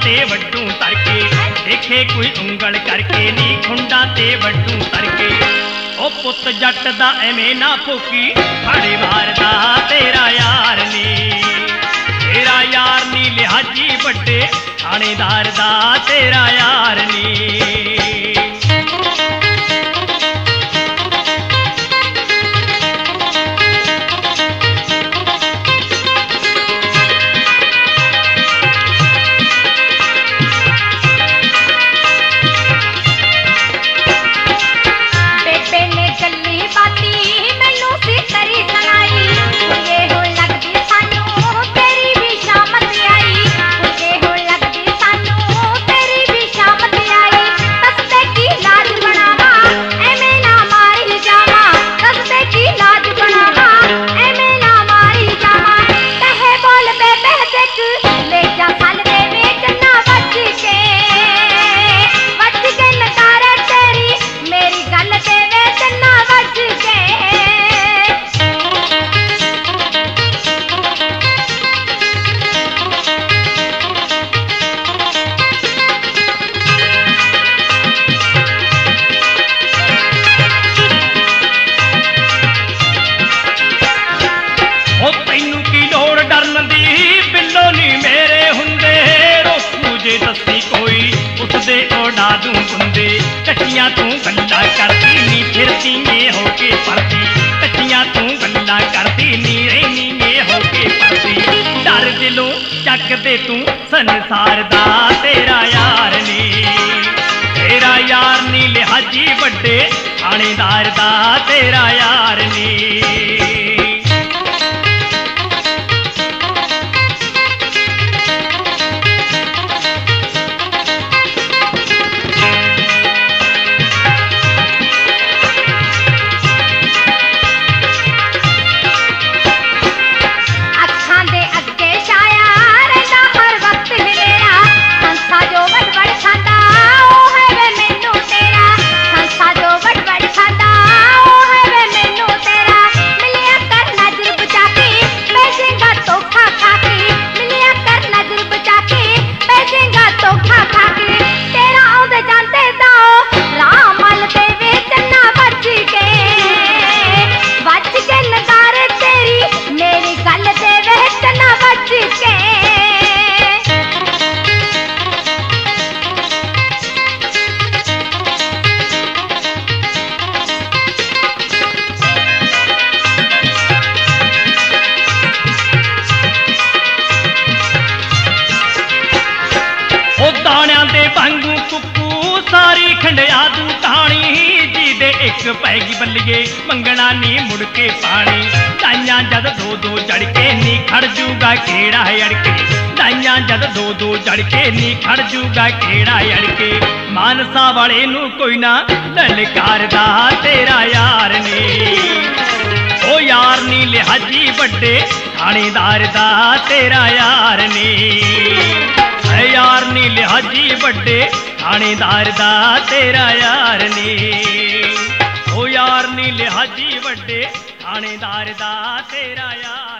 ते वड्डू तरके देखे कोई उंगल करके नी खुंडा ते वड्डू तरके ओ पुत जट दा एवें ना फूकी फड़े मारदा तेरा यार नी तेरा यार नी लिहाजी वड्डे थानेदार दा तेरा यार नी। कच्चियां तू गल्ला करती नी फिरती में होके पड़ती कच्चियां तू गल्ला करती नी रहनी में होके पड़ती डर दिलों चक दे तू संसार दा तेरा यार नी तेरा यार नी लिहाजी वड्डे थानेदार दा तेरा यार नी। सारी खंडिया तू कहानी जी दे एक पैगी बल्लिए मंगना नी मुड़ के पानी दाइया जद दो दो जड़ के नी खड़ जूगा केड़ा है अड़के दाइया जद दो दो जड़ के नी खड़ जूगा केड़ा है अड़के मानसा वाले नू कोई ना ललकारदा तेरा यार नी ओ यार नी लिहाजी वड्डे थानेदार दा तेरा यार नी यार नी लिहाजी वड्डे थानेदार दा तेरा यार नी ओ यार नी लिहाजी वड्डे थानेदार दा तेरा यार।